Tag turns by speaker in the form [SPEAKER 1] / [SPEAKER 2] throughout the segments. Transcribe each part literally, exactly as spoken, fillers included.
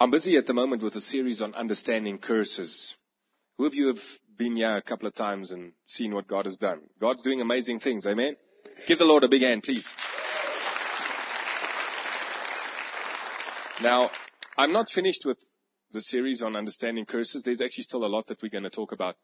[SPEAKER 1] I'm busy at the moment with a series on understanding curses. Who of you have been here a couple of times and seen what God has done? God's doing amazing things, amen? Give the Lord a big hand, please. Now, I'm not finished with the series on understanding curses. There's actually still a lot that we're going to talk about.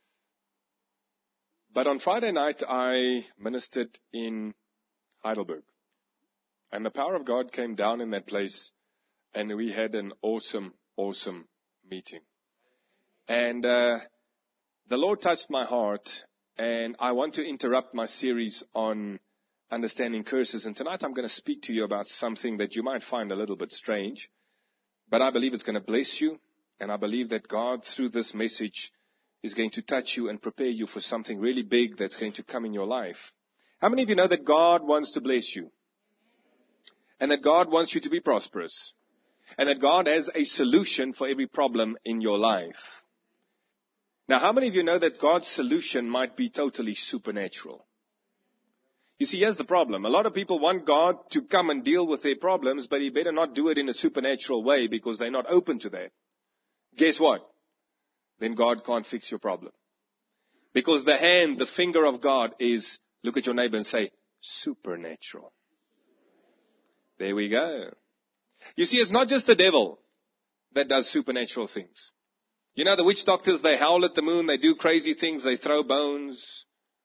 [SPEAKER 1] But on Friday night, I ministered in Heidelberg. And the power of God came down in that place. And we had an awesome, awesome meeting. And uh, the Lord touched my heart. And I want to interrupt my series on understanding curses. And tonight I'm going to speak to you about something that you might find a little bit strange. But I believe it's going to bless you. And I believe that God, through this message, is going to touch you and prepare you for something really big that's going to come in your life. How many of you know that God wants to bless you? And that God wants you to be prosperous? And that God has a solution for every problem in your life? Now, how many of you know that God's solution might be totally supernatural? You see, here's the problem. A lot of people want God to come and deal with their problems, but He better not do it in a supernatural way because they're not open to that. Guess what? Then God can't fix your problem. Because the hand, the finger of God is, look at your neighbor and say, supernatural. There we go. You see, it's not just the devil that does supernatural things. You know, the witch doctors, they howl at the moon, they do crazy things, they throw bones.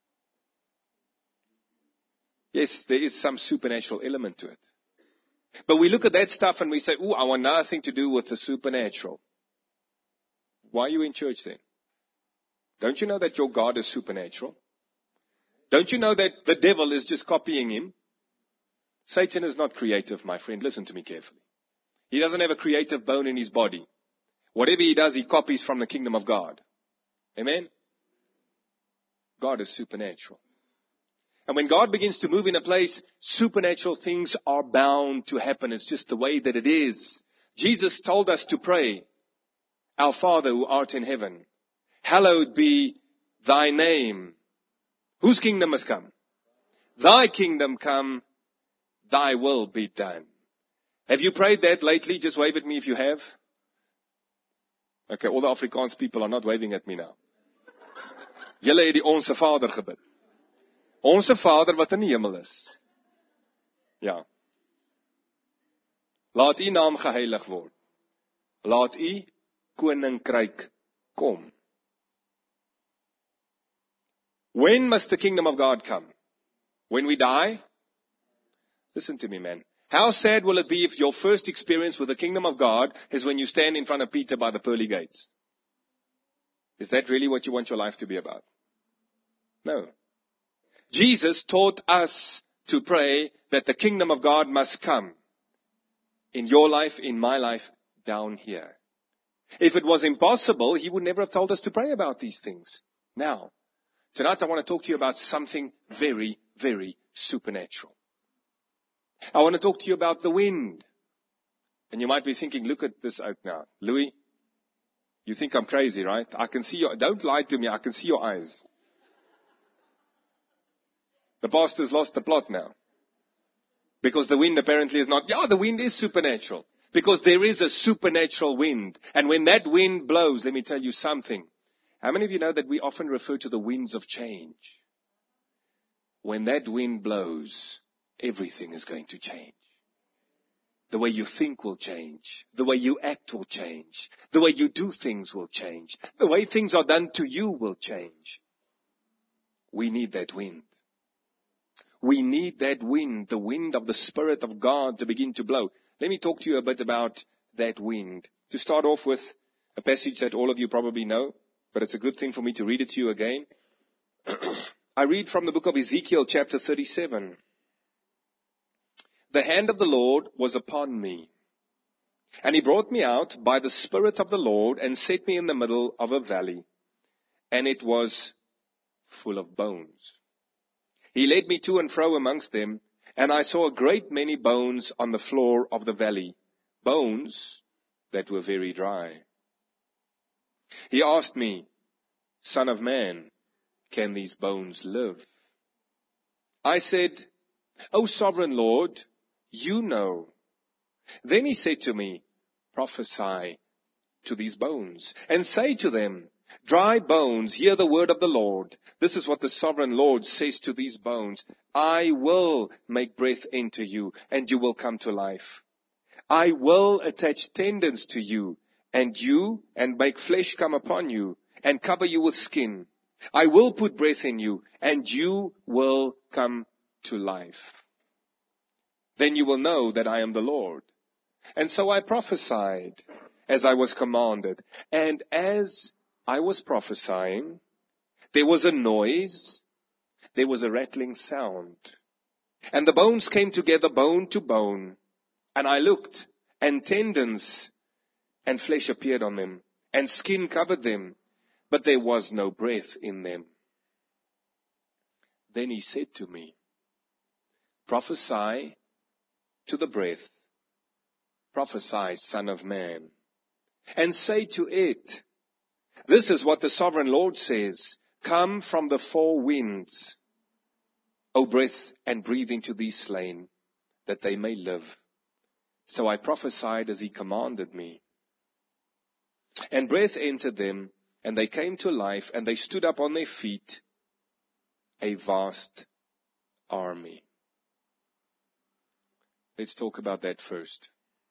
[SPEAKER 1] Yes, there is some supernatural element to it. But we look at that stuff and we say, ooh, I want nothing to do with the supernatural. Why are you in church then? Don't you know that your God is supernatural? Don't you know that the devil is just copying him? Satan is not creative, my friend. Listen to me carefully. He doesn't have a creative bone in his body. Whatever he does, he copies from the kingdom of God. Amen? God is supernatural. And when God begins to move in a place, supernatural things are bound to happen. It's just the way that it is. Jesus told us to pray, Our Father who art in heaven, hallowed be thy name. Whose kingdom has come? Thy kingdom come, thy will be done. Have you prayed that lately? Just wave at me if you have. Okay, all the Afrikaans people are not waving at me now. Julle het die Onse Vader gebid. Onse Vader wat in die hemel is. Ja. Laat u naam geheilig word. Laat u koninkryk kom. When must the kingdom of God come? When we die? Listen to me, man. How sad will it be if your first experience with the kingdom of God is when you stand in front of Peter by the pearly gates? Is that really what you want your life to be about? No. Jesus taught us to pray that the kingdom of God must come in your life, in my life, down here. If it was impossible, He would never have told us to pray about these things. Now, tonight I want to talk to you about something very, very supernatural. I want to talk to you about the wind. And you might be thinking, look at this out now. Louis, you think I'm crazy, right? I can see your, don't lie to me, I can see your eyes. The pastor's lost the plot now. Because the wind apparently is not, yeah, the wind is supernatural. Because there is a supernatural wind. And when that wind blows, let me tell you something. How many of you know that we often refer to the winds of change? When that wind blows, everything is going to change. The way you think will change. The way you act will change. The way you do things will change. The way things are done to you will change. We need that wind. We need that wind, the wind of the Spirit of God to begin to blow. Let me talk to you a bit about that wind. To start off with a passage that all of you probably know, but it's a good thing for me to read it to you again. I read from the book of Ezekiel chapter thirty-seven. The hand of the Lord was upon me, and He brought me out by the Spirit of the Lord and set me in the middle of a valley, and it was full of bones. He led me to and fro amongst them, and I saw a great many bones on the floor of the valley, bones that were very dry. He asked me, Son of man, can these bones live? I said, O sovereign Lord, you know. Then He said to me, prophesy to these bones, and say to them, dry bones, hear the word of the Lord. This is what the sovereign Lord says to these bones. I will make breath into you, and you will come to life. I will attach tendons to you, and you, and make flesh come upon you, and cover you with skin. I will put breath in you, and you will come to life. Then you will know that I am the Lord. And so I prophesied as I was commanded. And as I was prophesying, there was a noise, there was a rattling sound. And the bones came together, bone to bone. And I looked, and tendons and flesh appeared on them, and skin covered them, but there was no breath in them. Then he said to me, prophesy to the breath, prophesy, Son of Man, and say to it, this is what the sovereign Lord says, come from the four winds, O breath, and breathe into these slain, that they may live. So I prophesied as he commanded me. And breath entered them, and they came to life, and they stood up on their feet, a vast army. Let's talk about that first.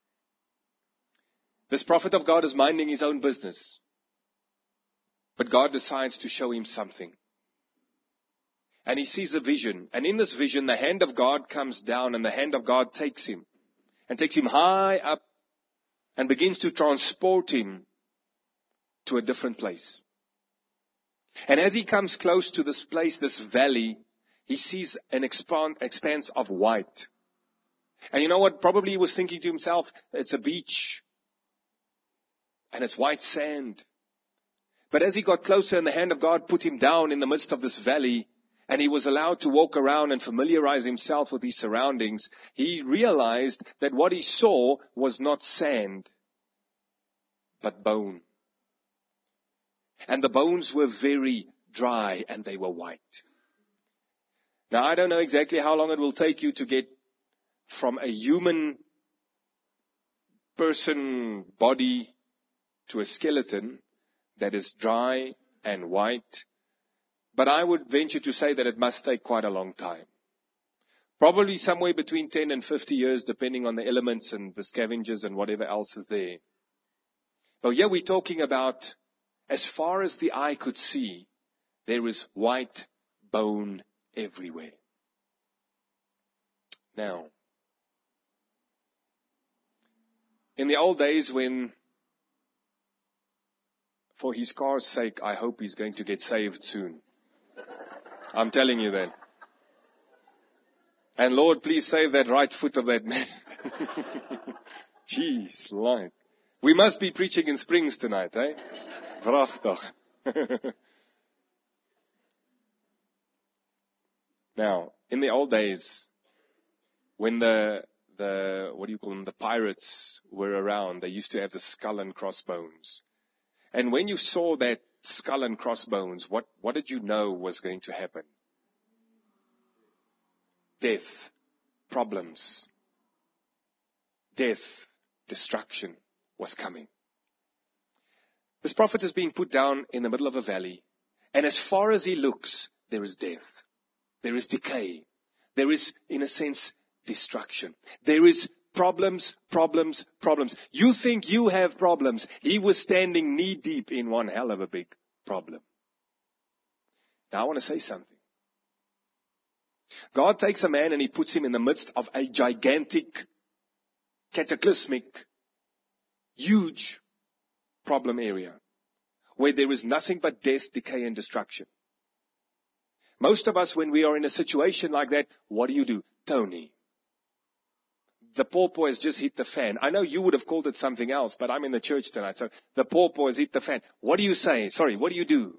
[SPEAKER 1] This prophet of God is minding his own business. But God decides to show him something. And he sees a vision. And in this vision, the hand of God comes down, and the hand of God takes him. And takes him high up, and begins to transport him to a different place. And as he comes close to this place, this valley, he sees an expand, expanse of white. And you know what? Probably he was thinking to himself, it's a beach. And it's white sand. But as he got closer, and the hand of God put him down in the midst of this valley, and he was allowed to walk around and familiarize himself with his surroundings, he realized that what he saw was not sand, but bone. And the bones were very dry, and they were white. Now, I don't know exactly how long it will take you to get from a human person body to a skeleton that is dry and white. But I would venture to say that it must take quite a long time. Probably somewhere between ten and fifty years, depending on the elements and the scavengers and whatever else is there. But here we're talking about, as far as the eye could see, there is white bone everywhere. Now, in the old days when, for his car's sake, I hope he's going to get saved soon. I'm telling you that. And Lord, please save that right foot of that man. Jeez, Lord. We must be preaching in Springs tonight, eh? Prachtig. Now, in the old days, when the, the, what do you call them, the pirates were around, they used to have the skull and crossbones. And when you saw that skull and crossbones, what, what did you know was going to happen? Death, problems, death, destruction was coming. This prophet is being put down in the middle of a valley, and as far as he looks, there is death. There is decay. There is, in a sense, destruction. There is problems, problems, problems. You think you have problems. He was standing knee deep in one hell of a big problem. Now I want to say something. God takes a man and he puts him in the midst of a gigantic, cataclysmic, huge problem area where there is nothing but death, decay, and destruction. Most of us, when we are in a situation like that, what do you do? Tony, the pawpaw has just hit the fan. I know you would have called it something else, but I'm in the church tonight, so the pawpaw has hit the fan. What do you say? Sorry, what do you do?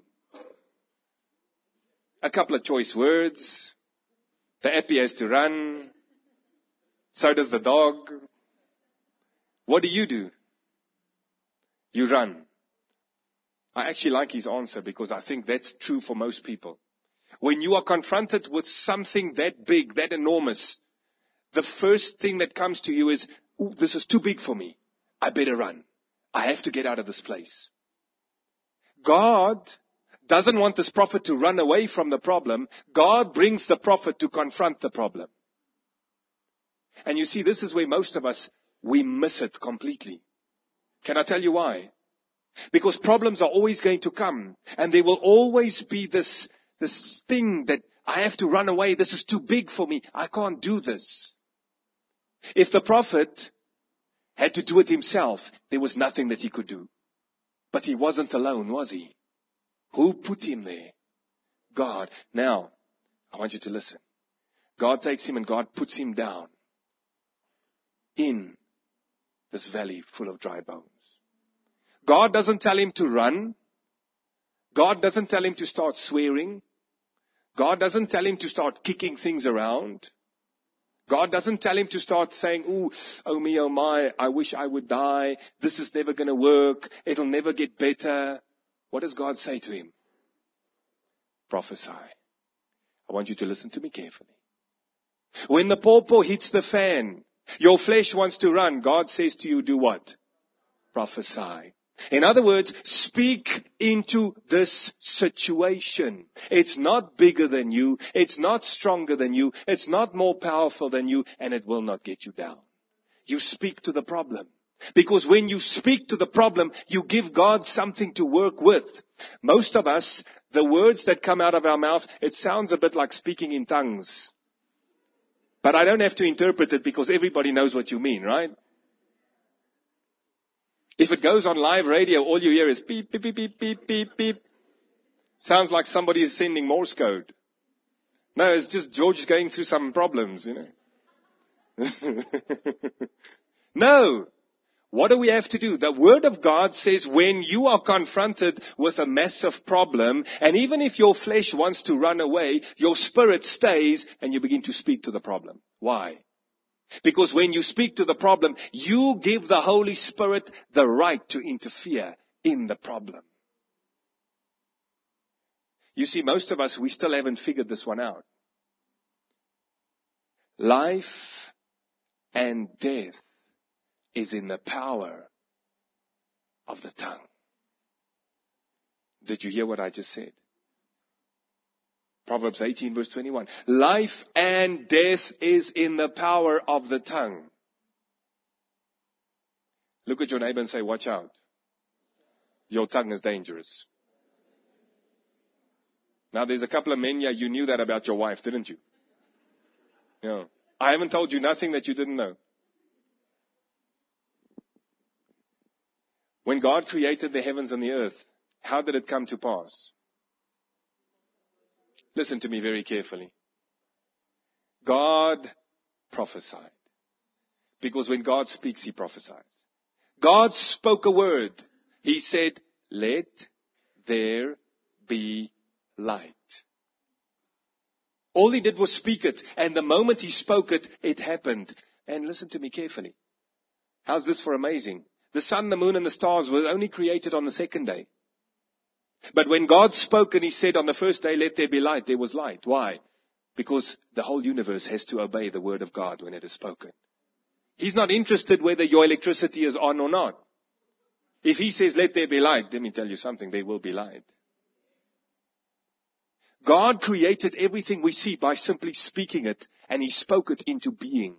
[SPEAKER 1] A couple of choice words. The appy has to run. So does the dog. What do you do? You run. I actually like his answer because I think that's true for most people. When you are confronted with something that big, that enormous, the first thing that comes to you is, ooh, this is too big for me.
[SPEAKER 2] I better run. I have to get out of this place. God doesn't want this prophet to run away from the problem. God brings the prophet to confront the problem. And you see, this is where most of us, we miss it completely. Can I tell you why? Because problems are always going to come. And there will always be this, this thing that I have to run away. This is too big for me. I can't do this. If the prophet had to do it himself, there was nothing that he could do. But he wasn't alone, was he? Who put him there? God. Now, I want you to listen. God takes him and God puts him down in this valley full of dry bones. God doesn't tell him to run. God doesn't tell him to start swearing. God doesn't tell him to start kicking things around. God doesn't tell him to start saying, ooh, oh me, oh my, I wish I would die. This is never going to work. It'll never get better. What does God say to him? Prophesy. I want you to listen to me carefully. When the pawpaw hits the fan, your flesh wants to run. God says to you, do what? Prophesy. In other words, speak into this situation. It's not bigger than you. It's not stronger than you. It's not more powerful than you. And it will not get you down. You speak to the problem. Because when you speak to the problem, you give God something to work with. Most of us, the words that come out of our mouth, it sounds a bit like speaking in tongues. But I don't have to interpret it because everybody knows what you mean, right? If it goes on live radio, all you hear is beep, beep, beep, beep, beep, beep, beep. Sounds like somebody is sending Morse code. No, it's just George going through some problems, you know. No. What do we have to do? The Word of God says when you are confronted with a massive problem, and even if your flesh wants to run away, your spirit stays and you begin to speak to the problem. Why? Because when you speak to the problem, you give the Holy Spirit the right to interfere in the problem. You see, most of us, we still haven't figured this one out. Life and death is in the power of the tongue. Did you hear what I just said? Proverbs eighteen verse twenty-one. Life and death is in the power of the tongue. Look at your neighbor and say, watch out. Your tongue is dangerous. Now there's a couple of men here, you knew that about your wife, didn't you? Yeah. I haven't told you nothing that you didn't know. When God created the heavens and the earth, how did it come to pass? Listen to me very carefully. God prophesied. Because when God speaks, He prophesies. God spoke a word. He said, let there be light. All He did was speak it. And the moment He spoke it, it happened. And listen to me carefully. How's this for amazing? The sun, the moon, and the stars were only created on the second day. But when God spoke and He said on the first day, let there be light, there was light. Why? Because the whole universe has to obey the word of God when it is spoken. He's not interested whether your electricity is on or not. If He says, let there be light, let me tell you something, there will be light. God created everything we see by simply speaking it, and He spoke it into being.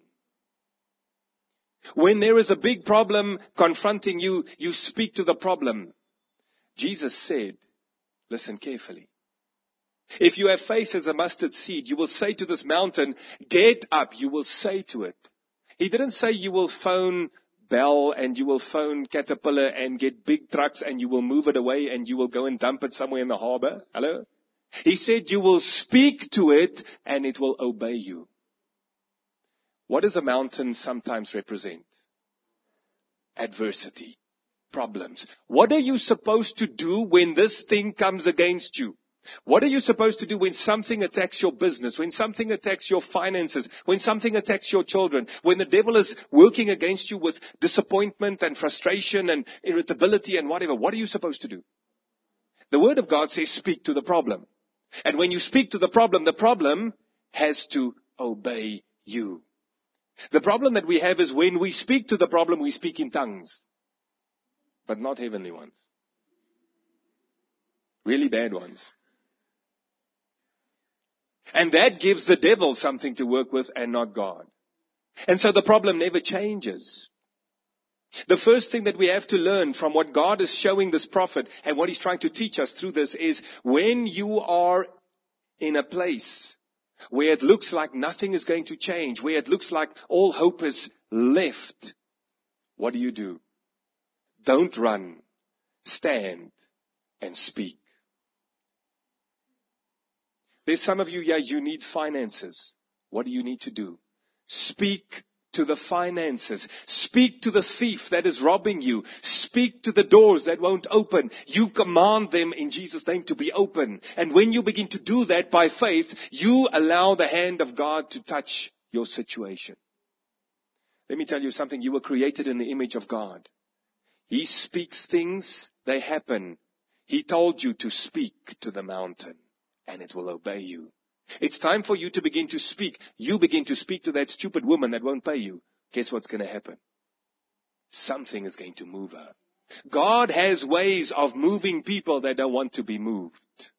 [SPEAKER 2] When there is a big problem confronting you, you speak to the problem. Jesus said, listen carefully. If you have faith as a mustard seed, you will say to this mountain, get up. You will say to it. He didn't say you will phone Bell and you will phone Caterpillar and get big trucks and you will move it away and you will go and dump it somewhere in the harbor. Hello? He said you will speak to it and it will obey you. What does a mountain sometimes represent? Adversity, problems. What are you supposed to do when this thing comes against you? What are you supposed to do when something attacks your business, when something attacks your finances, when something attacks your children, when the devil is working against you with disappointment and frustration and irritability and whatever? What are you supposed to do? The Word of God says speak to the problem. And when you speak to the problem, the problem has to obey you. The problem that we have is when we speak to the problem, we speak in tongues. but not heavenly ones. Really bad ones. And that gives the devil something to work with and not God. And so the problem never changes. The first thing that we have to learn from what God is showing this prophet and what he's trying to teach us through this is when you are in a place where it looks like nothing is going to change, where it looks like all hope is left, what do you do? Don't run. Stand and speak. There's some of you, yeah, you need finances. What do you need to do? Speak to the finances. Speak to the thief that is robbing you. Speak to the doors that won't open. You command them in Jesus' name to be open. And when you begin to do that by faith, you allow the hand of God to touch your situation. Let me tell you something. You were created in the image of God. He speaks things, they happen. He told you to speak to the mountain, and it will obey you. It's time for you to begin to speak. You begin to speak to that stupid woman that won't pay you. Guess what's going to happen? Something is going to move her. God has ways of moving people that don't want to be moved.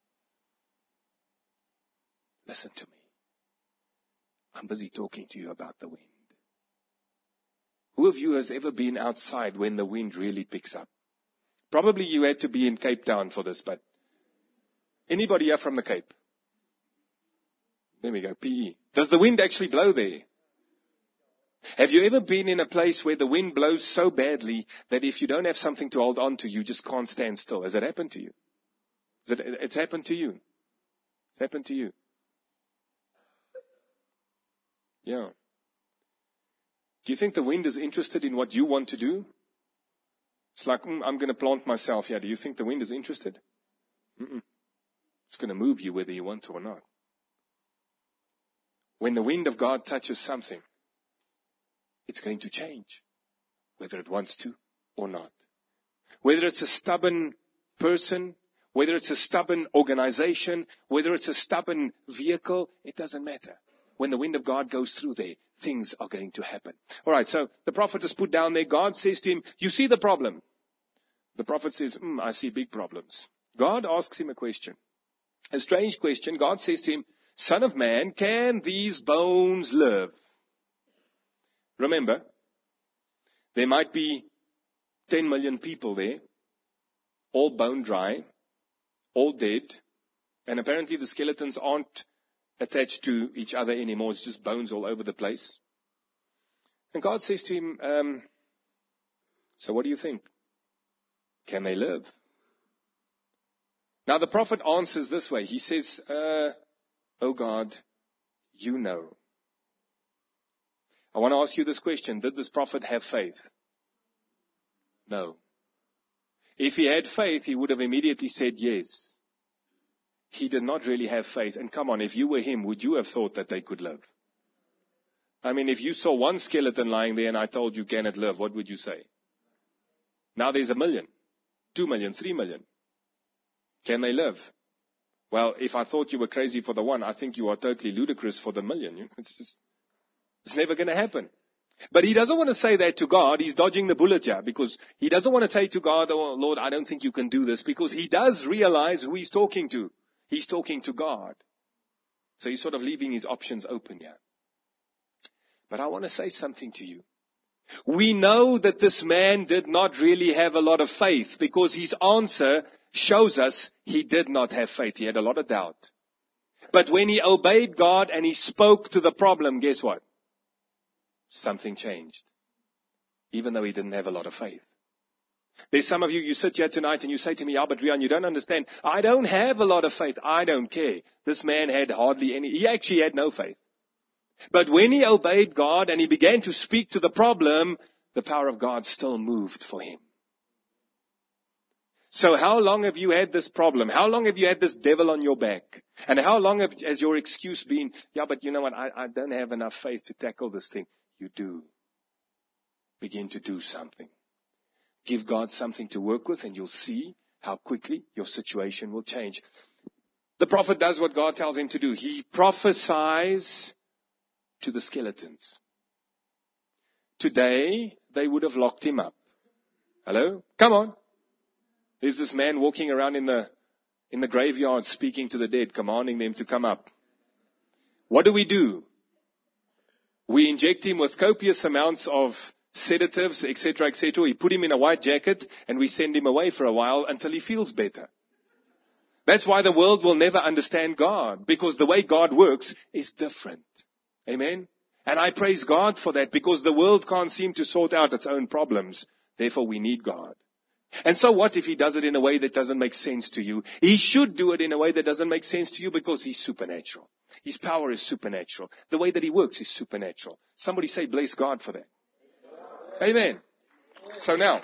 [SPEAKER 2] Listen to me. I'm busy talking to you about the wind. Who of you has ever been outside when the wind really picks up? Probably you had to be in Cape Town for this, but anybody here from the Cape? There we go, P E. Does the wind actually blow there? Have you ever been in a place where the wind blows so badly that if you don't have something to hold on to, you just can't stand still? Has it happened to you? It, it's happened to you. It's happened to you. Yeah. Do you think the wind is interested in what you want to do? It's like, mm, I'm going to plant myself here. Do you think the wind is interested? Mm-mm. It's going to move you whether you want to or not. When the wind of God touches something, it's going to change, whether it wants to or not. Whether it's a stubborn person, whether it's a stubborn organization, whether it's a stubborn vehicle, it doesn't matter. When the wind of God goes through there, things are going to happen. All right, so the prophet is put down there. God says to him, you see the problem? The prophet says, mm, I see big problems. God asks him a question. A strange question. God says to him, Son of man, can these bones live? Remember, there might be ten million people there, all bone dry, all dead, and apparently the skeletons aren't attached to each other anymore. It's just bones all over the place. And God says to him, um, so what do you think? Can they live? Now the prophet answers this way. He says, uh, oh God, you know. I want to ask you this question. Did this prophet have faith? No. If he had faith, he would have immediately said yes. He did not really have faith. And come on, if you were him, would you have thought that they could live? I mean, if you saw one skeleton lying there and I told you, can it live? What would you say? Now there's a million, two million, three million. Can they live? Well, if I thought you were crazy for the one, I think you are totally ludicrous for the million. You know, it's just, it's never going to happen. But he doesn't want to say that to God. He's dodging the bullet here because he doesn't want to say to God, oh, Lord, I don't think you can do this, because he does realize who he's talking to. He's talking to God. So he's sort of leaving his options open here. But I want to say something to you. We know that this man did not really have a lot of faith because his answer shows us he did not have faith. He had a lot of doubt. But when he obeyed God and he spoke to the problem, guess what? Something changed. Even though he didn't have a lot of faith. There's some of you, you sit here tonight and you say to me, yeah, but Rian, you don't understand. I don't have a lot of faith. I don't care. This man had hardly any. He actually had no faith. But when he obeyed God and he began to speak to the problem, the power of God still moved for him. So how long have you had this problem? How long have you had this devil on your back? And how long have, has your excuse been, yeah, but you know what, I, I don't have enough faith to tackle this thing. You do. Begin to do something. Give God something to work with and you'll see how quickly your situation will change. The prophet does what God tells him to do. He prophesies to the skeletons. Today, they would have locked him up. Hello? Come on. There's this man walking around in the, in the graveyard speaking to the dead, commanding them to come up. What do we do? We inject him with copious amounts of sedatives, et cetera, et cetera. We put him in a white jacket and we send him away for a while until he feels better. That's why the world will never understand God, because the way God works is different. Amen? And I praise God for that, because the world can't seem to sort out its own problems. Therefore, we need God. And so what if He does it in a way that doesn't make sense to you? He should do it in a way that doesn't make sense to you, because He's supernatural. His power is supernatural. The way that He works is supernatural. Somebody say, bless God for that. Amen. So now,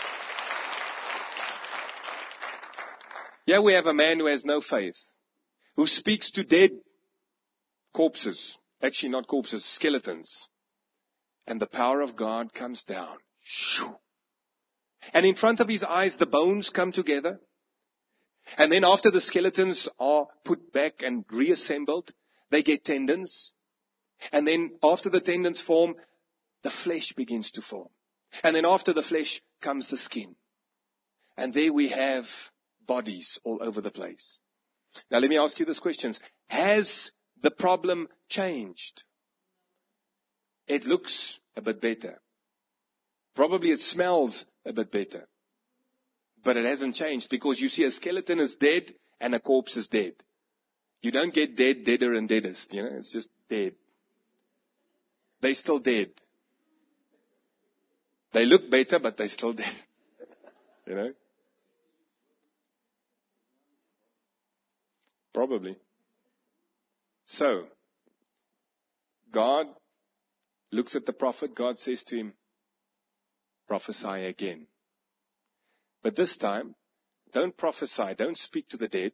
[SPEAKER 2] here we have a man who has no faith, who speaks to dead corpses. Actually, not corpses, skeletons. And the power of God comes down. And in front of his eyes, the bones come together. And then after the skeletons are put back and reassembled, they get tendons. And then after the tendons form, the flesh begins to form. And then after the flesh comes the skin. And there we have bodies all over the place. Now let me ask you this question. Has the problem changed? It looks a bit better. Probably it smells a bit better. But it hasn't changed, because you see a skeleton is dead and a corpse is dead. You don't get dead, deader and deadest. You know, it's just dead. They're still dead. They look better, but they're still dead. You know? Probably. So, God looks at the prophet. God says to him, prophesy again. But this time, don't prophesy. Don't speak to the dead.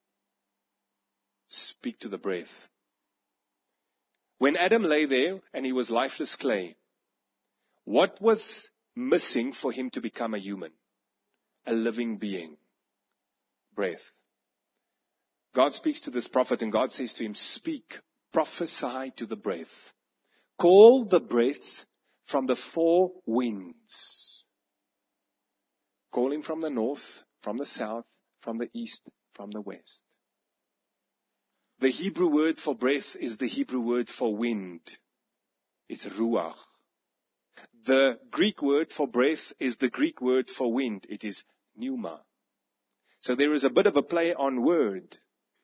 [SPEAKER 2] Speak to the breath. When Adam lay there and he was lifeless clay, what was missing for him to become a human? A living being. Breath. God speaks to this prophet and God says to him, speak, prophesy to the breath. Call the breath from the four winds. Call him from the north, from the south, from the east, from the west. The Hebrew word for breath is the Hebrew word for wind. It's ruach. The Greek word for breath is the Greek word for wind. It is pneuma. So there is a bit of a play on word.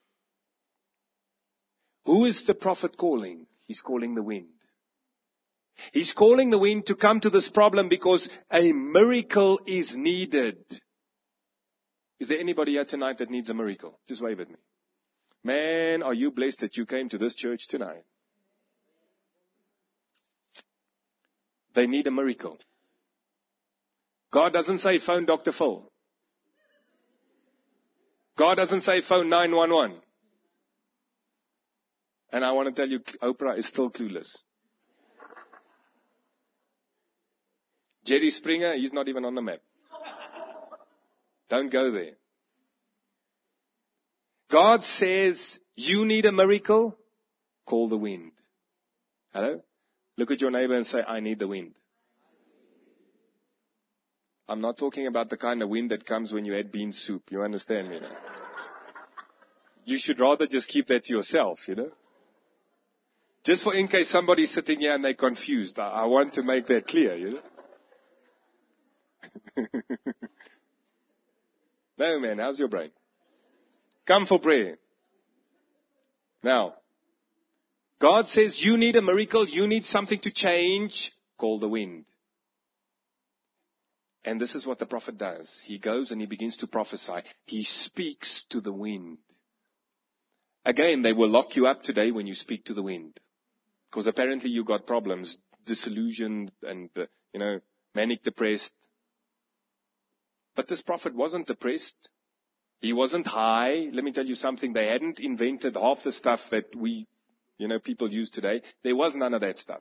[SPEAKER 2] Who is the prophet calling? He's calling the wind. He's calling the wind to come to this problem because a miracle is needed. Is there anybody here tonight that needs a miracle? Just wave at me. Man, are you blessed that you came to this church tonight? They need a miracle. God doesn't say phone Doctor Phil. God doesn't say phone nine one one. And I want to tell you, Oprah is still clueless. Jerry Springer, he's not even on the map. Don't go there. God says, you need a miracle? Call the wind. Hello? Look at your neighbor and say, I need the wind. I'm not talking about the kind of wind that comes when you add bean soup. You understand me now? You should rather just keep that to yourself, you know? Just for in case somebody's sitting here and they're confused. I, I want to make that clear, you know? No, man, how's your brain? Come for prayer. Now, God says you need a miracle, you need something to change, call the wind. And this is what the prophet does. He goes and he begins to prophesy. He speaks to the wind. Again, they will lock you up today when you speak to the wind. Because apparently you got problems, disillusioned and, uh, you know, manic depressed. But this prophet wasn't depressed. He wasn't high. Let me tell you something. They hadn't invented half the stuff that we, you know, people use today. There was none of that stuff.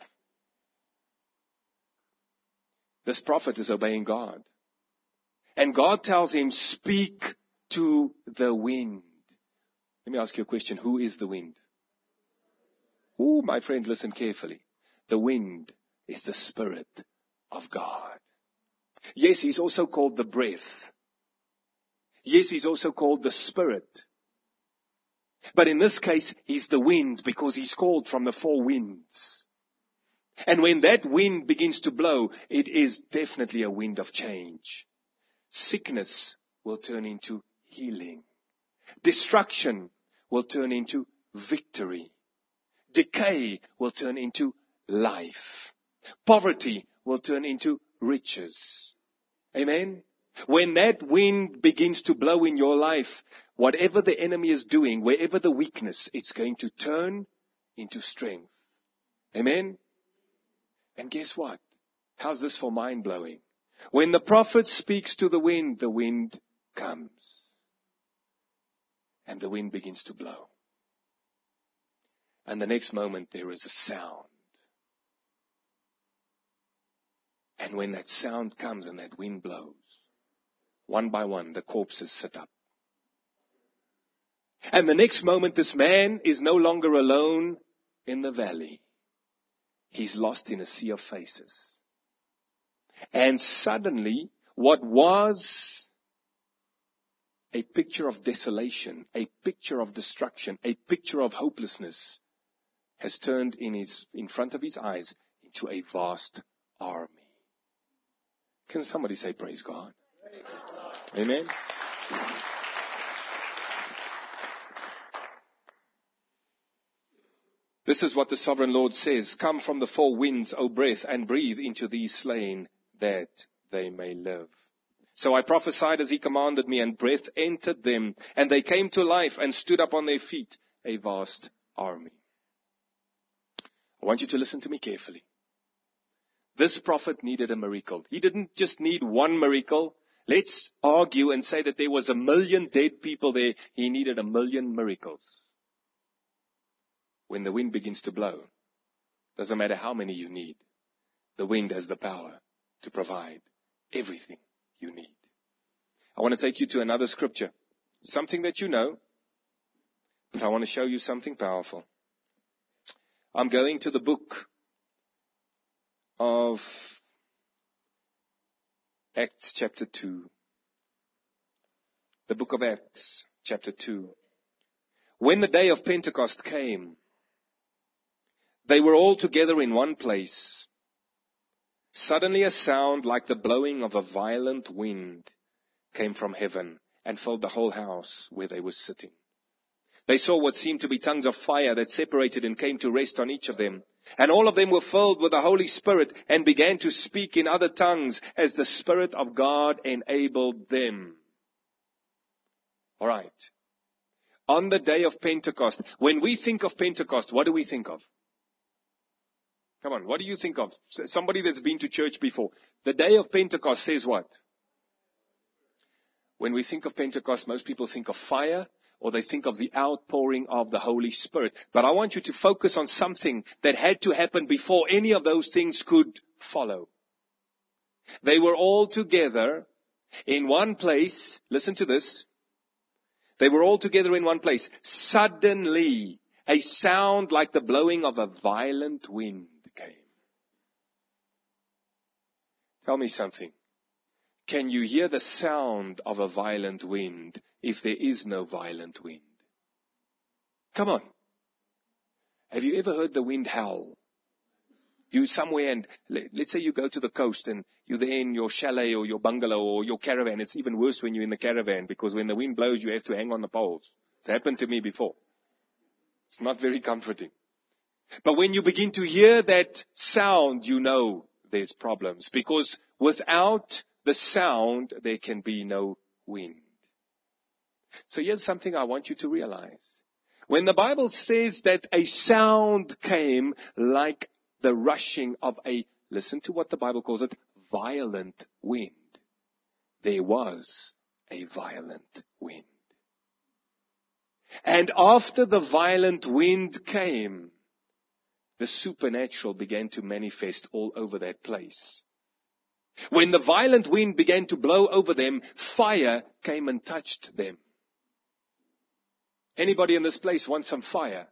[SPEAKER 2] This prophet is obeying God. And God tells him, speak to the wind. Let me ask you a question. Who is the wind? Oh, my friend, listen carefully. The wind is the Spirit of God. Yes, he's also called the breath. Yes, he's also called the Spirit. But in this case, he's the wind because he's called from the four winds. And when that wind begins to blow, it is definitely a wind of change. Sickness will turn into healing. Destruction will turn into victory. Decay will turn into life. Poverty will turn into riches. Amen? When that wind begins to blow in your life, whatever the enemy is doing, wherever the weakness, it's going to turn into strength. Amen? And guess what? How's this for mind-blowing? When the prophet speaks to the wind, the wind comes. And the wind begins to blow. And the next moment there is a sound. And when that sound comes and that wind blows, one by one the corpses sit up. And the next moment this man is no longer alone in the valley. He's lost in a sea of faces. And suddenly, what was a picture of desolation, a picture of destruction, a picture of hopelessness, has turned in his, in front of his eyes into a vast army. Can somebody say praise God? Amen. This is what the sovereign Lord says. Come from the four winds, O breath, and breathe into these slain, that they may live. So I prophesied as he commanded me, and breath entered them, and they came to life and stood up on their feet, a vast army. I want you to listen to me carefully. This prophet needed a miracle. He didn't just need one miracle. Let's argue and say that there was a million dead people there. He needed a million miracles. When the wind begins to blow, doesn't matter how many you need, the wind has the power to provide everything you need. I want to take you to another scripture, something that you know, but I want to show you something powerful. I'm going to the book of Acts chapter two. The book of Acts chapter two. When the day of Pentecost came, they were all together in one place. Suddenly a sound like the blowing of a violent wind came from heaven and filled the whole house where they were sitting. They saw what seemed to be tongues of fire that separated and came to rest on each of them. And all of them were filled with the Holy Spirit and began to speak in other tongues as the Spirit of God enabled them. All right. On the day of Pentecost, when we think of Pentecost, what do we think of? Come on, what do you think of? Somebody that's been to church before. The day of Pentecost says what? When we think of Pentecost, most people think of fire, or they think of the outpouring of the Holy Spirit. But I want you to focus on something that had to happen before any of those things could follow. They were all together in one place. Listen to this. They were all together in one place. Suddenly, a sound like the blowing of a violent wind came. Tell me something. Can you hear the sound of a violent wind if there is no violent wind? Come on. Have you ever heard the wind howl? You somewhere and let's say you go to the coast and you're there in your chalet or your bungalow or your caravan. It's even worse when you're in the caravan because when the wind blows you have to hang on the poles. It's happened to me before. It's not very comforting. But when you begin to hear that sound, you know there's problems because without the sound, there can be no wind. So here's something I want you to realize. When the Bible says that a sound came like the rushing of a, listen to what the Bible calls it, violent wind. There was a violent wind. And after the violent wind came, the supernatural began to manifest all over that place. When the violent wind began to blow over them, fire came and touched them. Anybody in this place want some fire?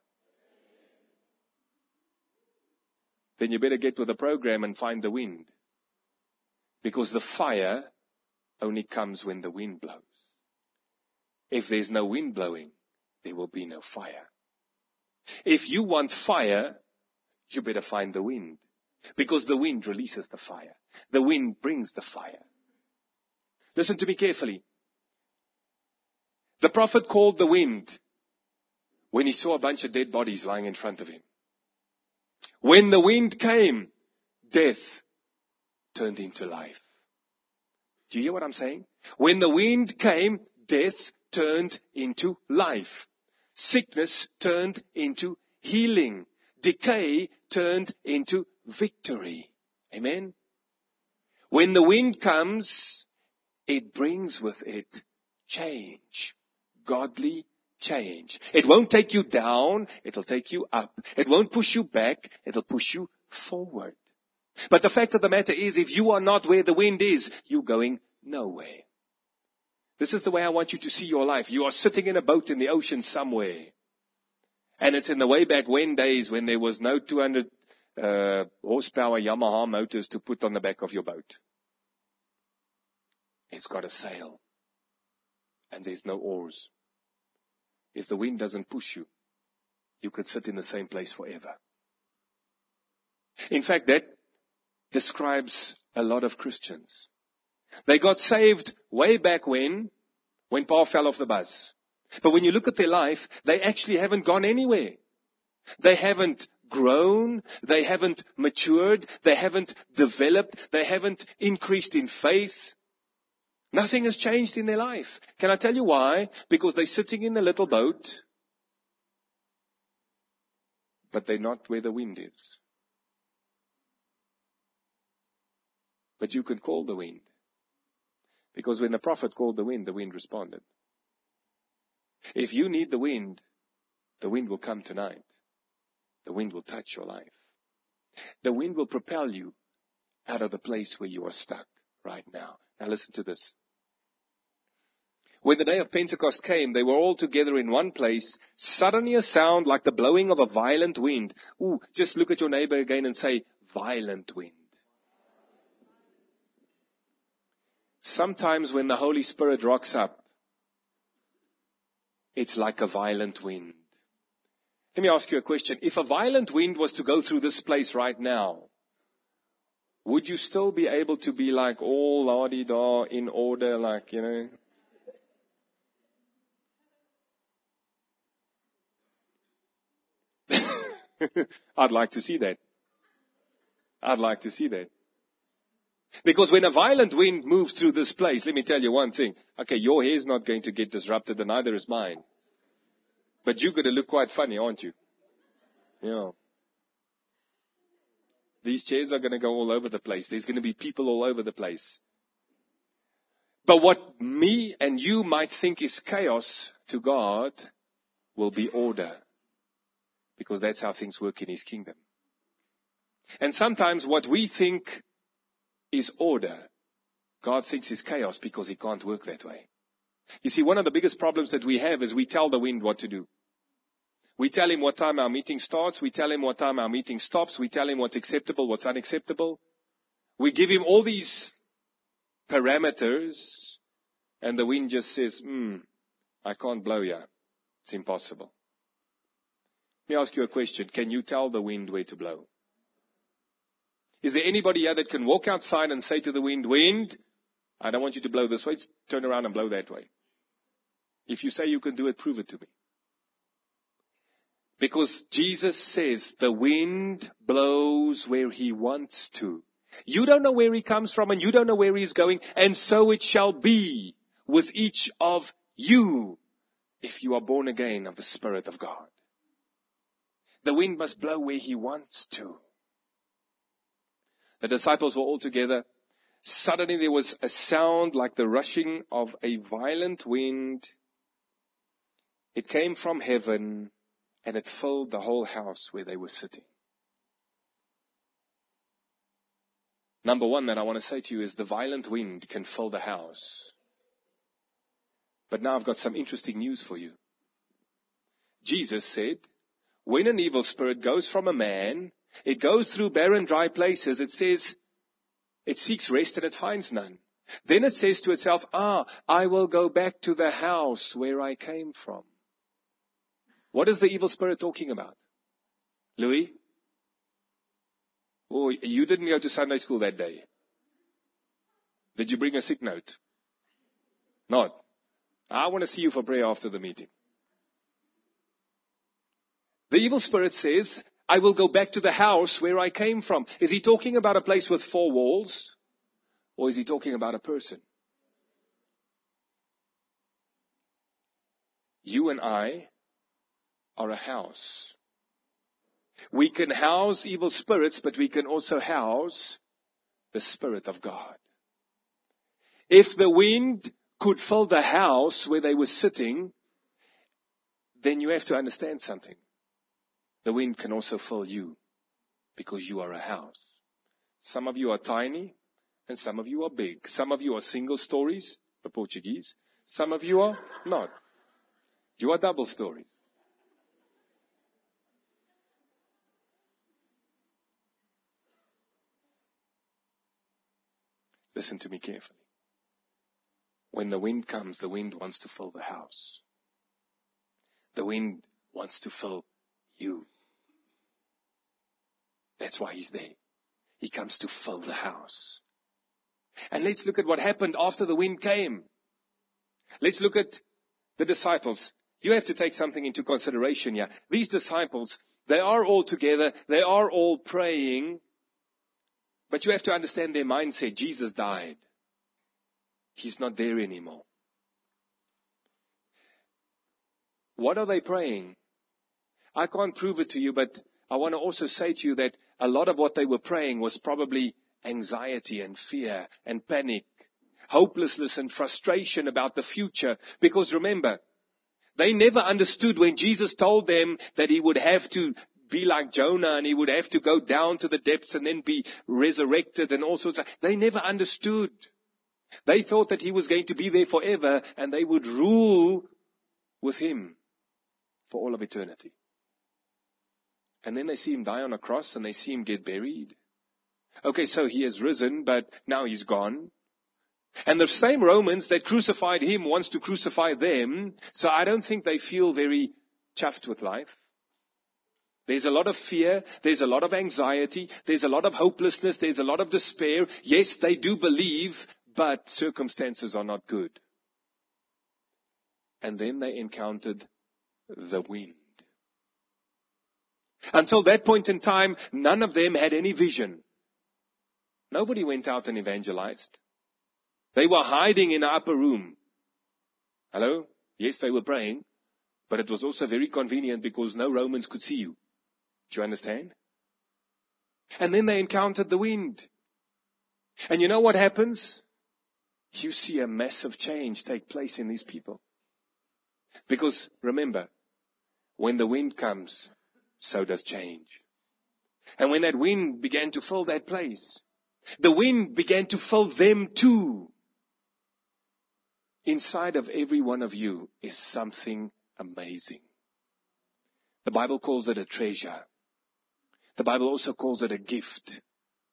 [SPEAKER 2] Then you better get with the program and find the wind. Because the fire only comes when the wind blows. If there's no wind blowing, there will be no fire. If you want fire, you better find the wind. Because the wind releases the fire. The wind brings the fire. Listen to me carefully. The prophet called the wind when he saw a bunch of dead bodies lying in front of him. When the wind came, death turned into life. Do you hear what I'm saying? When the wind came, death turned into life. Sickness turned into healing. Decay turned into victory. Amen? When the wind comes, it brings with it change. Godly change. It won't take you down, it'll take you up. It won't push you back, it'll push you forward. But the fact of the matter is, if you are not where the wind is, you're going nowhere. This is the way I want you to see your life. You are sitting in a boat in the ocean somewhere. And it's in the way back when days when there was no two hundred uh, horsepower Yamaha motors to put on the back of your boat. It's got a sail. And there's no oars. If the wind doesn't push you, you could sit in the same place forever. In fact, that describes a lot of Christians. They got saved way back when, when Paul fell off the bus. But when you look at their life, they actually haven't gone anywhere. They haven't grown. They haven't matured. They haven't developed. They haven't increased in faith. Nothing has changed in their life. Can I tell you why? Because they're sitting in a little boat, but they're not where the wind is. But you can call the wind. Because when the prophet called the wind, the wind responded. If you need the wind, the wind will come tonight. The wind will touch your life. The wind will propel you out of the place where you are stuck right now. Now listen to this. When the day of Pentecost came, they were all together in one place. Suddenly a sound like the blowing of a violent wind. Ooh, just look at your neighbor again and say, violent wind. Sometimes when the Holy Spirit rocks up, it's like a violent wind. Let me ask you a question. If a violent wind was to go through this place right now, would you still be able to be like all la-di-da in order, like, you know? I'd like to see that. I'd like to see that. Because when a violent wind moves through this place, let me tell you one thing. Okay, your hair's not going to get disrupted and neither is mine. But you're going to look quite funny, aren't you? You know. These chairs are going to go all over the place. There's going to be people all over the place. But what me and you might think is chaos, to God will be order. Because that's how things work in His kingdom. And sometimes what we think is order, God thinks is chaos because He can't work that way. You see, one of the biggest problems that we have is we tell the wind what to do. We tell him what time our meeting starts. We tell him what time our meeting stops. We tell him what's acceptable, what's unacceptable. We give him all these parameters, and the wind just says, hmm, I can't blow you. It's impossible. Let me ask you a question. Can you tell the wind where to blow? Is there anybody here that can walk outside and say to the wind, wind, I don't want you to blow this way. Turn around and blow that way. If you say you can do it, prove it to me. Because Jesus says the wind blows where He wants to. You don't know where He comes from and you don't know where He's going. And so it shall be with each of you if you are born again of the Spirit of God. The wind must blow where He wants to. The disciples were all together. Suddenly there was a sound like the rushing of a violent wind. It came from heaven and it filled the whole house where they were sitting. Number one that I want to say to you is the violent wind can fill the house. But now I've got some interesting news for you. Jesus said, when an evil spirit goes from a man, it goes through barren, dry places. It says, It seeks rest and it finds none. Then it says to itself, ah, I will go back to the house where I came from. What is the evil spirit talking about? Louis? Oh, you didn't go to Sunday school that day. Did you bring a sick note? Not. I want to see you for prayer after the meeting. The evil spirit says, I will go back to the house where I came from. Is he talking about a place with four walls? Or is he talking about a person? You and I are a house. We can house evil spirits, but we can also house the Spirit of God. If the wind could fill the house where they were sitting, then you have to understand something. The wind can also fill you because you are a house. Some of you are tiny and some of you are big. Some of you are single stories, the Portuguese. Some of you are not. You are double stories. Listen to me carefully. When the wind comes, the wind wants to fill the house. The wind wants to fill you. That's why he's there. He comes to fill the house. And let's look at what happened after the wind came. Let's look at the disciples. You have to take something into consideration here. These disciples, they are all together. They are all praying. But you have to understand their mindset. Jesus died. He's not there anymore. What are they praying? I can't prove it to you, but I want to also say to you that a lot of what they were praying was probably anxiety and fear and panic, hopelessness and frustration about the future. Because remember, they never understood when Jesus told them that he would have to be like Jonah and he would have to go down to the depths and then be resurrected and all sorts of. They never understood. They thought that he was going to be there forever and they would rule with him for all of eternity. And then they see him die on a cross and they see him get buried. Okay, so he has risen, but now he's gone. And the same Romans that crucified him wants to crucify them. So I don't think they feel very chuffed with life. There's a lot of fear. There's a lot of anxiety. There's a lot of hopelessness. There's a lot of despair. Yes, they do believe, but circumstances are not good. And then they encountered the wind. Until that point in time, none of them had any vision. Nobody went out and evangelized. They were hiding in an upper room. Hello? Yes, they were praying, but it was also very convenient because no Romans could see you. Do you understand? And then they encountered the wind. And you know what happens? You see a massive change take place in these people. Because remember, when the wind comes, so does change. And when that wind began to fill that place, the wind began to fill them too. Inside of every one of you is something amazing. The Bible calls it a treasure. The Bible also calls it a gift.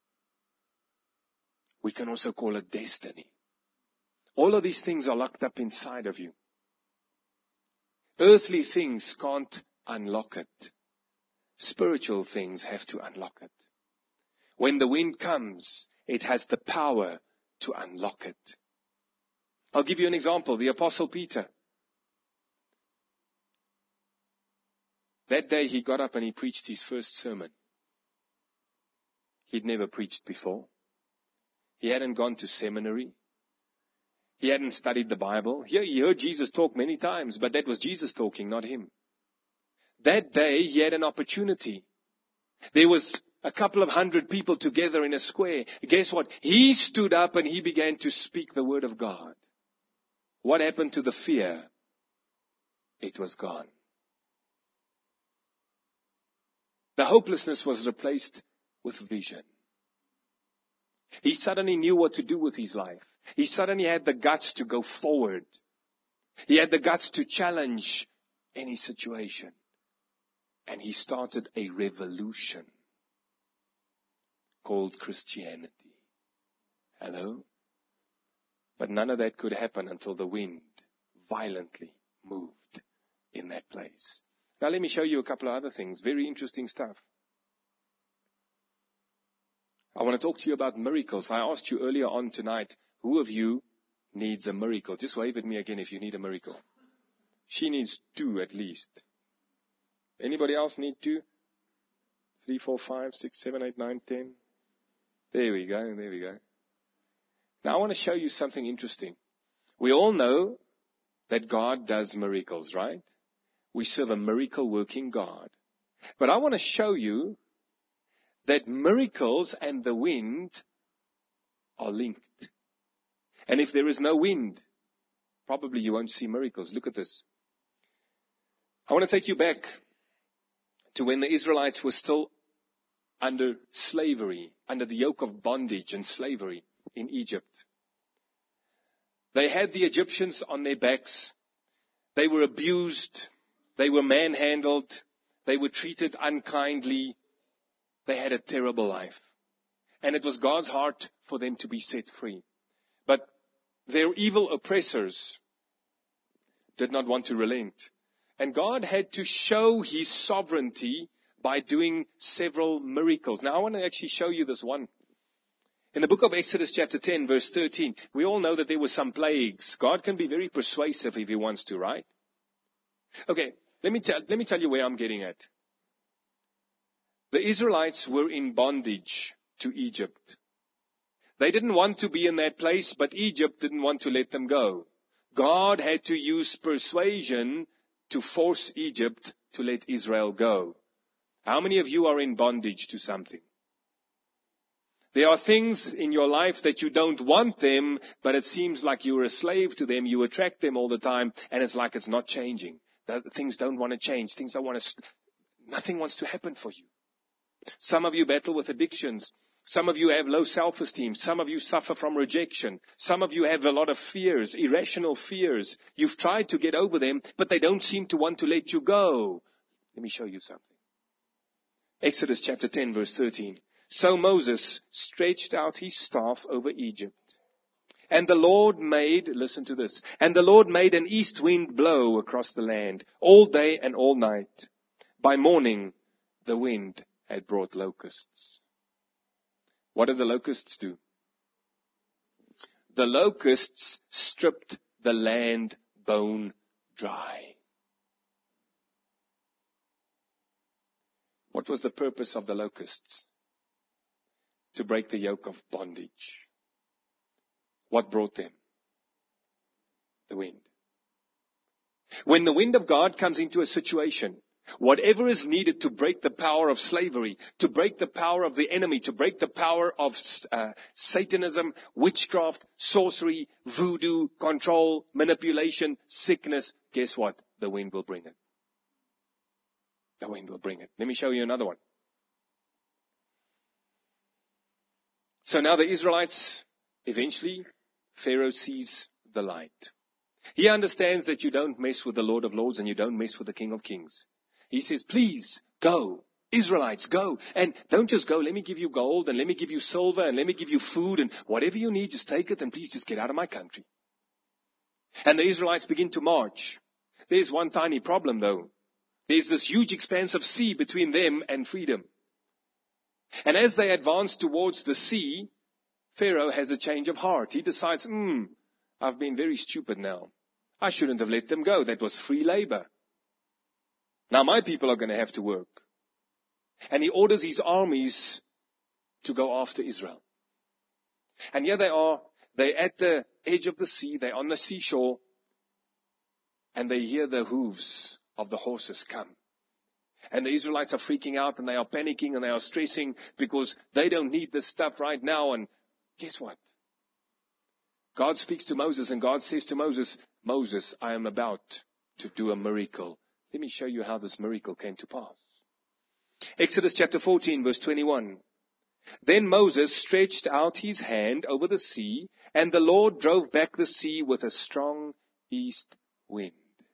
[SPEAKER 2] We can also call it destiny. All of these things are locked up inside of you. Earthly things can't unlock it. Spiritual things have to unlock it. When the wind comes, it has the power to unlock it. I'll give you an example. The Apostle Peter. That day he got up and he preached his first sermon. He'd never preached before. He hadn't gone to seminary. He hadn't studied the Bible. He, he heard Jesus talk many times, but that was Jesus talking, not him. That day he had an opportunity. There was a couple of hundred people together in a square. Guess what? He stood up and he began to speak the word of God. What happened to the fear? It was gone. The hopelessness was replaced with vision. He suddenly knew what to do with his life. He suddenly had the guts to go forward. He had the guts to challenge any situation. And he started a revolution called Christianity. Hello? But none of that could happen until the wind violently moved in that place. Now let me show you a couple of other things. Very interesting stuff. I want to talk to you about miracles. I asked you earlier on tonight, who of you needs a miracle? Just wave at me again if you need a miracle. She needs two at least. Anybody else need two? Three, four, five, six, seven, eight, nine, ten. There we go, there we go. Now I want to show you something interesting. We all know that God does miracles, right? We serve a miracle working God. But I want to show you that miracles and the wind are linked. And if there is no wind, probably you won't see miracles. Look at this. I want to take you back to when the Israelites were still under slavery, under the yoke of bondage and slavery in Egypt. They had the Egyptians on their backs. They were abused. They were manhandled. They were treated unkindly. They had a terrible life. And it was God's heart for them to be set free. But their evil oppressors did not want to relent. And God had to show His sovereignty by doing several miracles. Now I want to actually show you this one. In the book of Exodus chapter ten verse thirteen, we all know that there were some plagues. God can be very persuasive if He wants to, right? Okay, let me tell, let me tell you where I'm getting at. The Israelites were in bondage to Egypt. They didn't want to be in that place, but Egypt didn't want to let them go. God had to use persuasion to force Egypt to let Israel go. How many of you are in bondage to something? There are things in your life that you don't want them, but it seems like you're a slave to them. You attract them all the time, and it's like it's not changing. That things don't want to change. Things don't want to, nothing wants to happen for you. Some of you battle with addictions. Some of you have low self-esteem. Some of you suffer from rejection. Some of you have a lot of fears, irrational fears. You've tried to get over them, but they don't seem to want to let you go. Let me show you something. Exodus chapter ten verse thirteen. So Moses stretched out his staff over Egypt. And the Lord made, listen to this, and the Lord made an east wind blow across the land all day and all night. By morning, the wind had brought locusts. What did the locusts do? The locusts stripped the land bone dry. What was the purpose of the locusts? To break the yoke of bondage. What brought them? The wind. When the wind of God comes into a situation, whatever is needed to break the power of slavery, to break the power of the enemy, to break the power of uh, Satanism, witchcraft, sorcery, voodoo, control, manipulation, sickness, guess what? The wind will bring it. The wind will bring it. Let me show you another one. So now the Israelites, eventually, Pharaoh sees the light. He understands that you don't mess with the Lord of Lords and you don't mess with the King of Kings. He says, please go. Israelites, go. And don't just go. Let me give you gold and let me give you silver and let me give you food and whatever you need, just take it and please just get out of my country. And the Israelites begin to march. There's one tiny problem though. There's this huge expanse of sea between them and freedom. And as they advance towards the sea, Pharaoh has a change of heart. He decides, hmm, I've been very stupid now. I shouldn't have let them go. That was free labor. Now my people are going to have to work. And he orders his armies to go after Israel. And here they are. They're at the edge of the sea. They're on the seashore. And they hear the hooves of the horses come. And the Israelites are freaking out and they are panicking and they are stressing because they don't need this stuff right now. And guess what? God speaks to Moses and God says to Moses, Moses, I am about to do a miracle. Let me show you how this miracle came to pass. Exodus chapter fourteen verse twenty-one. Then Moses stretched out his hand over the sea and the Lord drove back the sea with a strong east wind.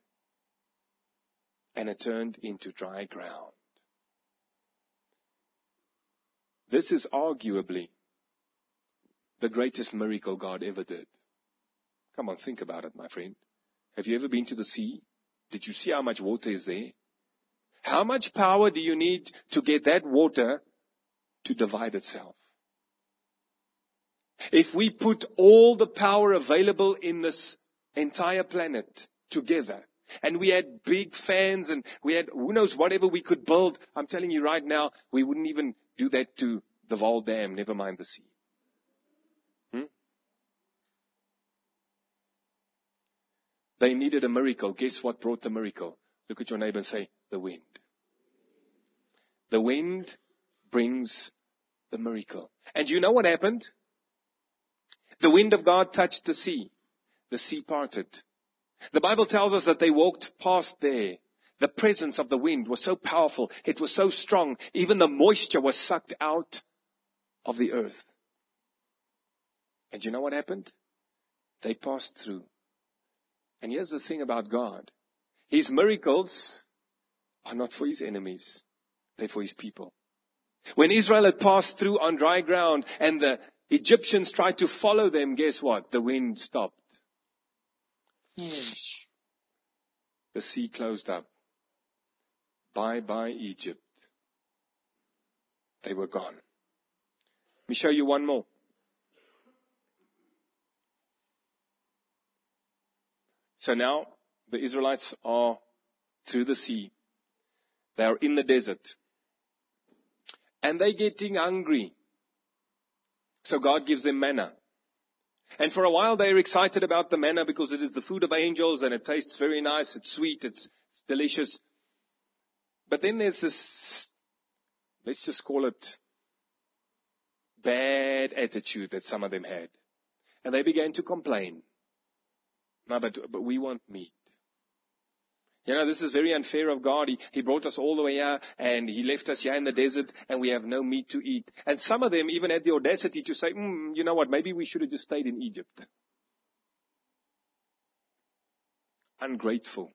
[SPEAKER 2] And it turned into dry ground. This is arguably the greatest miracle God ever did. Come on, think about it, my friend. Have you ever been to the sea? Did you see how much water is there? How much power do you need to get that water to divide itself? If we put all the power available in this entire planet together, and we had big fans and we had who knows whatever we could build, I'm telling you right now, we wouldn't even do that to the Vaal Dam, never mind the sea. Hmm? They needed a miracle. Guess what brought the miracle? Look at your neighbor and say, the wind. The wind brings the miracle. And you know what happened? The wind of God touched the sea. The sea parted. The Bible tells us that they walked past there. The presence of the wind was so powerful. It was so strong. Even the moisture was sucked out of the earth. And you know what happened? They passed through. And here's the thing about God. His miracles are not for his enemies. They're for his people. When Israel had passed through on dry ground and the Egyptians tried to follow them, guess what? The wind stopped. Yes. The sea closed up. Bye bye Egypt. They were gone. Let me show you one more. So now the Israelites are through the sea. They are in the desert. And they're getting hungry. So God gives them manna. And for a while they're excited about the manna because it is the food of angels and it tastes very nice, it's sweet, it's, it's delicious. But then there's this, let's just call it bad attitude that some of them had. And they began to complain. No, but, but we want meat. You know, this is very unfair of God. He, he brought us all the way here and he left us here in the desert and we have no meat to eat. And some of them even had the audacity to say, mm, you know what, maybe we should have just stayed in Egypt. Ungrateful.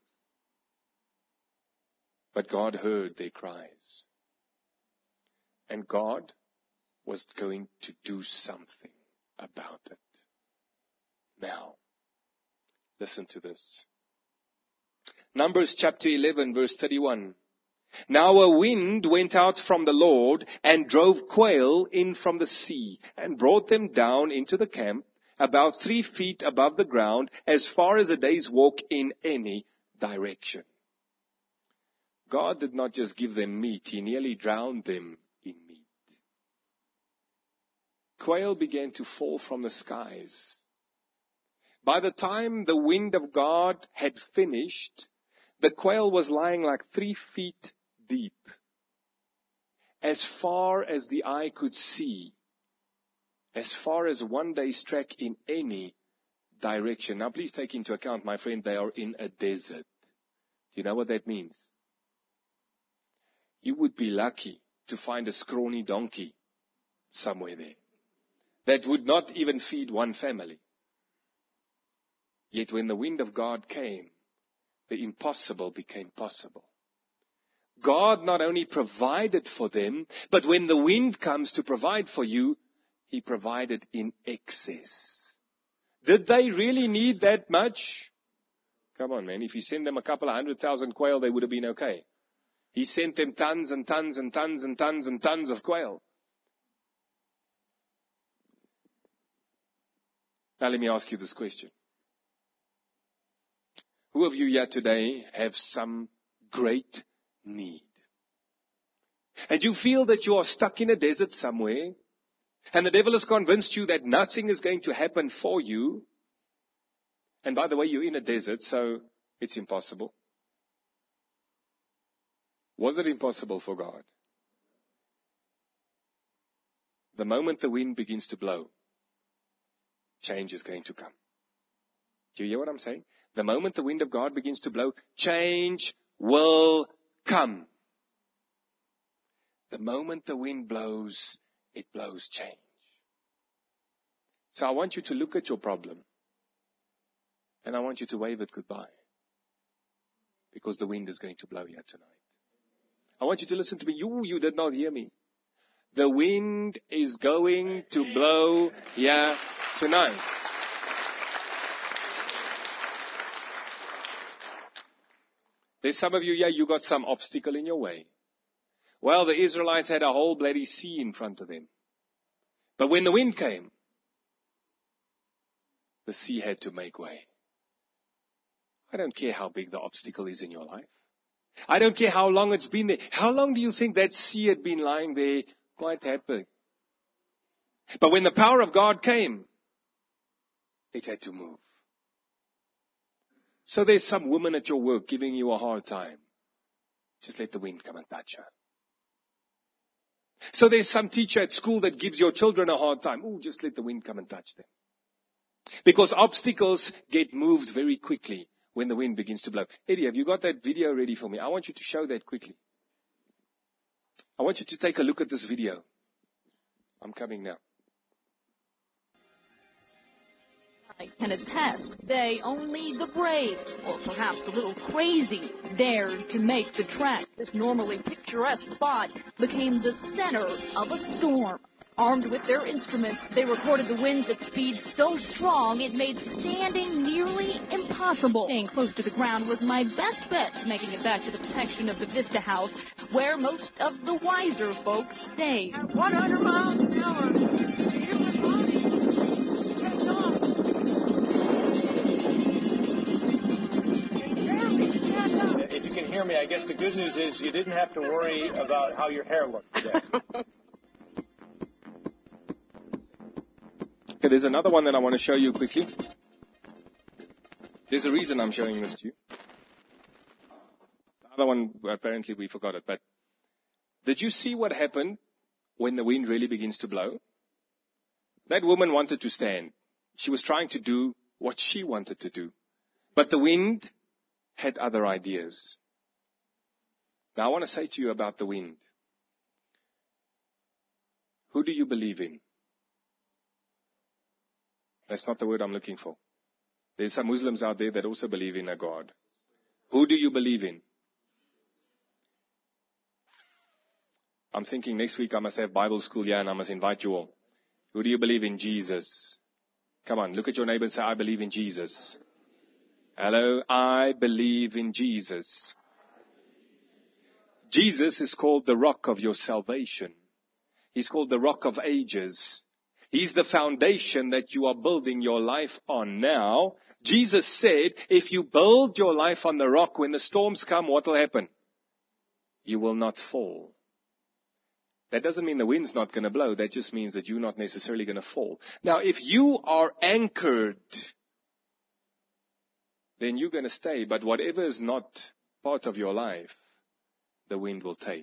[SPEAKER 2] But God heard their cries. And God was going to do something about it. Now, listen to this. Numbers chapter eleven verse thirty-one. Now a wind went out from the Lord and drove quail in from the sea and brought them down into the camp about three feet above the ground as far as a day's walk in any direction. God did not just give them meat. He nearly drowned them in meat. Quail began to fall from the skies. By the time the wind of God had finished, the quail was lying like three feet deep, as far as the eye could see, as far as one day's trek in any direction. Now please take into account, my friend, they are in a desert. Do you know what that means? You would be lucky to find a scrawny donkey somewhere there that would not even feed one family. Yet when the wind of God came, the impossible became possible. God not only provided for them, but when the wind comes to provide for you, He provided in excess. Did they really need that much? Come on, man. If He sent them a couple of hundred thousand quail, they would have been okay. He sent them tons and tons and tons and tons and tons of quail. Now let me ask you this question. Who of you here today have some great need? And you feel that you are stuck in a desert somewhere, and the devil has convinced you that nothing is going to happen for you. And by the way, you're in a desert, so it's impossible. Was it impossible for God? The moment the wind begins to blow, change is going to come. Do you hear what I'm saying? The moment the wind of God begins to blow, change will come. The moment the wind blows, it blows change. So I want you to look at your problem, and I want you to wave it goodbye, because the wind is going to blow here tonight. I want you to listen to me. You, you did not hear me. The wind is going to blow here tonight. There's some of you, yeah, you got some obstacle in your way. Well, the Israelites had a whole bloody sea in front of them. But when the wind came, the sea had to make way. I don't care how big the obstacle is in your life. I don't care how long it's been there. How long do you think that sea had been lying there quite happy? But when the power of God came, it had to move. So there's some woman at your work giving you a hard time. Just let the wind come and touch her. So there's some teacher at school that gives your children a hard time. Oh, just let the wind come and touch them. Because obstacles get moved very quickly when the wind begins to blow. Eddie, have you got that video ready for me? I want you to show that quickly. I want you to take a look at this video. I'm coming now.
[SPEAKER 3] I can attest, they only the brave, or perhaps a little crazy, dared to make the trek. This normally picturesque spot became the center of a storm. Armed with their instruments, they recorded the winds at speeds so strong it made standing nearly impossible. Staying close to the ground was my best bet to making it back to the protection of the Vista House, where most of the wiser folks stayed.
[SPEAKER 4] At one hundred miles an hour, the human body takes off.
[SPEAKER 5] If you can hear me, I guess the good news is you didn't have to worry about how your hair looked today.
[SPEAKER 2] Okay, there's another one that I want to show you quickly. There's a reason I'm showing this to you. The other one, apparently we forgot it, but did you see what happened when the wind really begins to blow? That woman wanted to stand. She was trying to do what she wanted to do. But the wind had other ideas. Now I want to say to you about the wind. Who do you believe in? That's not the word I'm looking for. There's some Muslims out there that also believe in a God. Who do you believe in? I'm thinking next week I must have Bible school here and I must invite you all. Who do you believe in? Jesus. Come on, look at your neighbor and say, I believe in Jesus. Hello, I believe in Jesus. Jesus is called the rock of your salvation. He's called the rock of ages. He's the foundation that you are building your life on now. Jesus said, if you build your life on the rock, when the storms come, what will happen? You will not fall. That doesn't mean the wind's not going to blow. That just means that you're not necessarily going to fall. Now, if you are anchored, then you're going to stay. But whatever is not part of your life, the wind will take.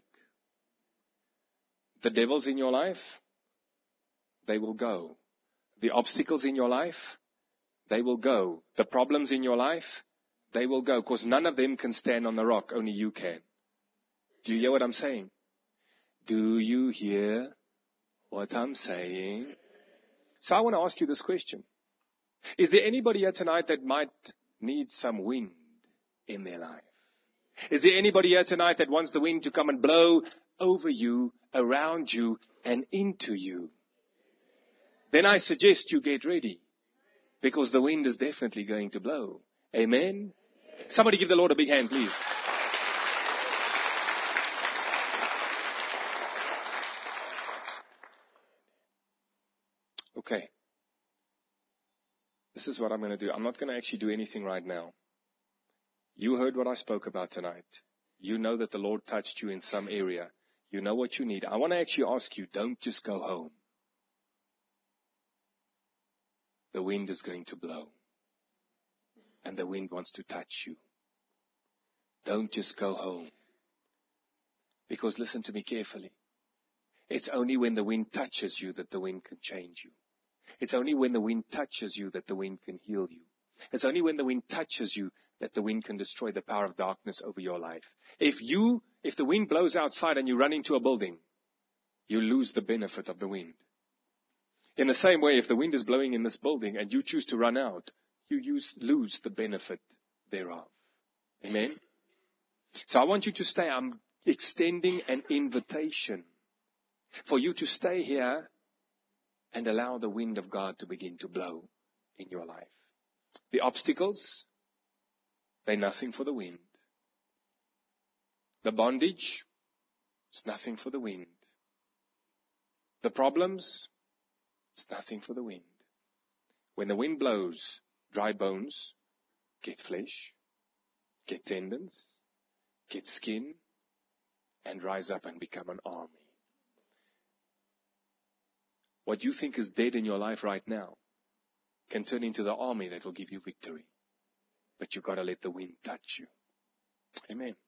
[SPEAKER 2] The devils in your life, they will go. The obstacles in your life, they will go. The problems in your life, they will go. Because none of them can stand on the rock. Only you can. Do you hear what I'm saying? Do you hear what I'm saying? So I want to ask you this question. Is there anybody here tonight that might need some wind in their life? Is there anybody here tonight that wants the wind to come and blow over you, around you, and into you? Then I suggest you get ready, because the wind is definitely going to blow. Amen? Somebody give the Lord a big hand, please. Okay. This is what I'm going to do. I'm not going to actually do anything right now. You heard what I spoke about tonight. You know that the Lord touched you in some area. You know what you need. I want to actually ask you, don't just go home. The wind is going to blow. And the wind wants to touch you. Don't just go home. Because listen to me carefully. It's only when the wind touches you that the wind can change you. It's only when the wind touches you that the wind can heal you. It's only when the wind touches you that the wind can destroy the power of darkness over your life. If you, if the wind blows outside and you run into a building, you lose the benefit of the wind. In the same way, if the wind is blowing in this building and you choose to run out, you use, lose the benefit thereof. Amen? So I want you to stay. I'm extending an invitation. For you to stay here and allow the wind of God to begin to blow in your life. The obstacles, they're nothing for the wind. The bondage, it's nothing for the wind. The problems, it's nothing for the wind. When the wind blows, dry bones get flesh, get tendons, get skin, and rise up and become an army. What you think is dead in your life right now can turn into the army that will give you victory. But you've got to let the wind touch you. Amen.